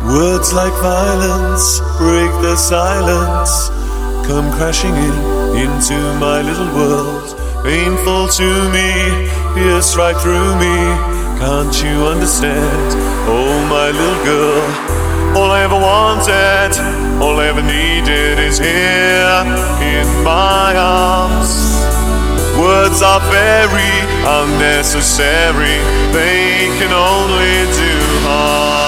Words like violence break the silence, come crashing into my little world. Painful to me, pierce right through me. Can't you understand? Oh, my little girl. All I ever wanted, all I ever needed is here in my arms. Words are very unnecessary, they can only do harm.